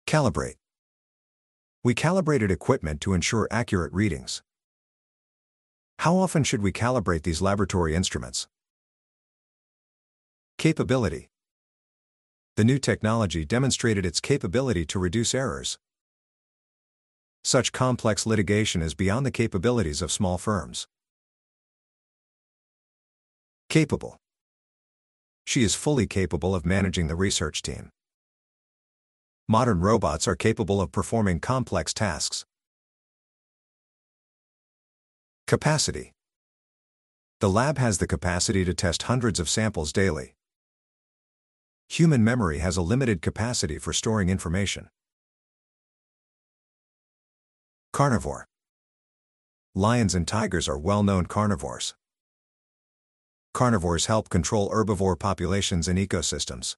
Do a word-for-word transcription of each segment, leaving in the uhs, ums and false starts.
Calibrate. We calibrated equipment to ensure accurate readings. How often should we calibrate these laboratory instruments? Capability. The new technology demonstrated its capability to reduce errors. Such complex litigation is beyond the capabilities of small firms. Capable. She is fully capable of managing the research team. Modern robots are capable of performing complex tasks. Capacity. The lab has the capacity to test hundreds of samples daily. Human memory has a limited capacity for storing information. Carnivore. Lions and tigers are well-known carnivores. Carnivores help control herbivore populations in ecosystems.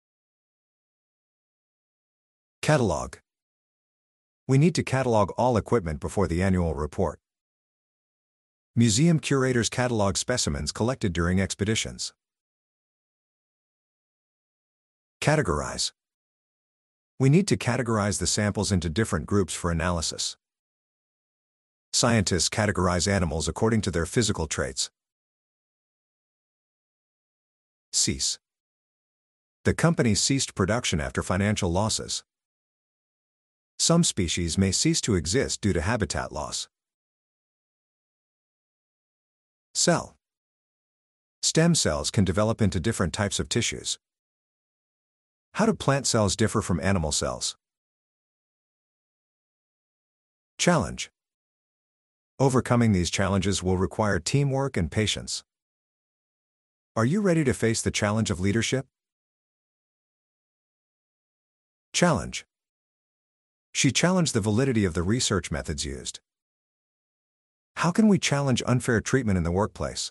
Catalog. We need to catalog all equipment before the annual report. Museum curators catalog specimens collected during expeditions. Categorize. We need to categorize the samples into different groups for analysis. Scientists categorize animals according to their physical traits. Cease. The company ceased production after financial losses. Some species may cease to exist due to habitat loss. Cell. Stem cells can develop into different types of tissues. How do plant cells differ from animal cells? Challenge. Overcoming these challenges will require teamwork and patience. Are you ready to face the challenge of leadership? Challenge. She challenged the validity of the research methods used. How can we challenge unfair treatment in the workplace?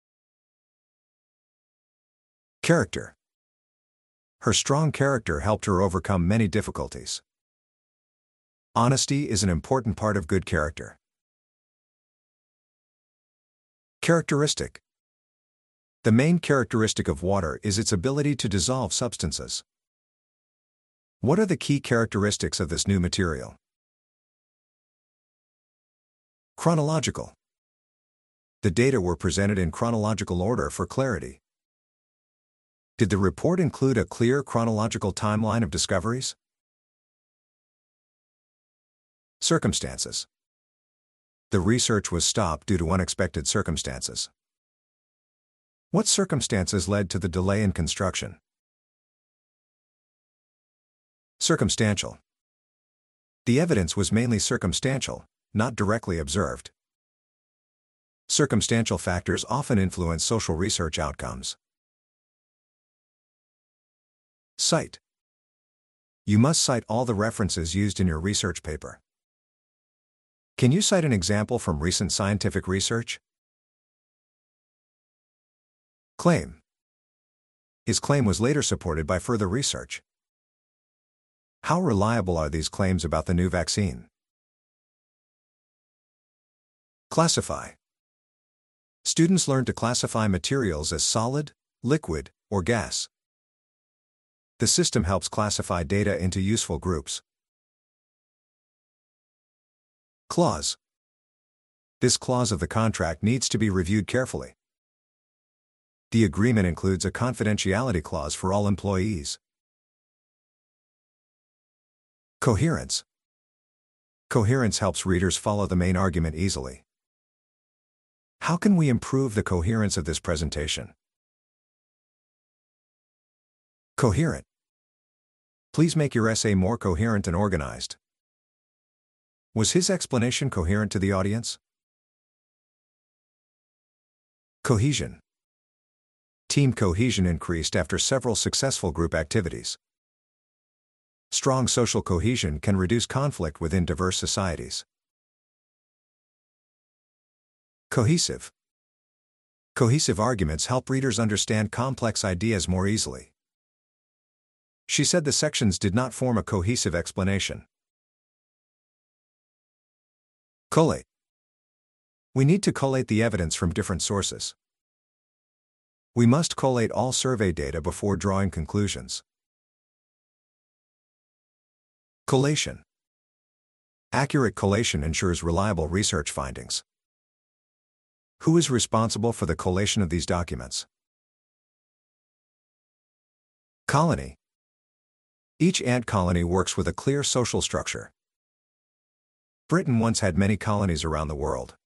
Character. Her strong character helped her overcome many difficulties. Honesty is an important part of good character. Characteristic. The main characteristic of water is its ability to dissolve substances. What are the key characteristics of this new material? Chronological. The data were presented in chronological order for clarity. Did the report include a clear chronological timeline of discoveries? Circumstances. The research was stopped due to unexpected circumstances. What circumstances led to the delay in construction? Circumstantial. The evidence was mainly circumstantial, not directly observed. Circumstantial factors often influence social research outcomes. Cite. You must cite all the references used in your research paper. Can you cite an example from recent scientific research? Claim. His claim was later supported by further research. How reliable are these claims about the new vaccine? Classify. Students learn to classify materials as solid, liquid, or gas. The system helps classify data into useful groups. Clause. This clause of the contract needs to be reviewed carefully. The agreement includes a confidentiality clause for all employees. Coherence. Coherence helps readers follow the main argument easily. How can we improve the coherence of this presentation? Coherent. Please make your essay more coherent and organized. Was his explanation coherent to the audience? Cohesion. Team cohesion increased after several successful group activities. Strong social cohesion can reduce conflict within diverse societies. Cohesive. Cohesive arguments help readers understand complex ideas more easily. She said the sections did not form a cohesive explanation. Collate. We need to collate the evidence from different sources. We must collate all survey data before drawing conclusions. Collation. Accurate collation ensures reliable research findings. Who is responsible for the collation of these documents? Colony. Each ant colony works with a clear social structure. Britain once had many colonies around the world.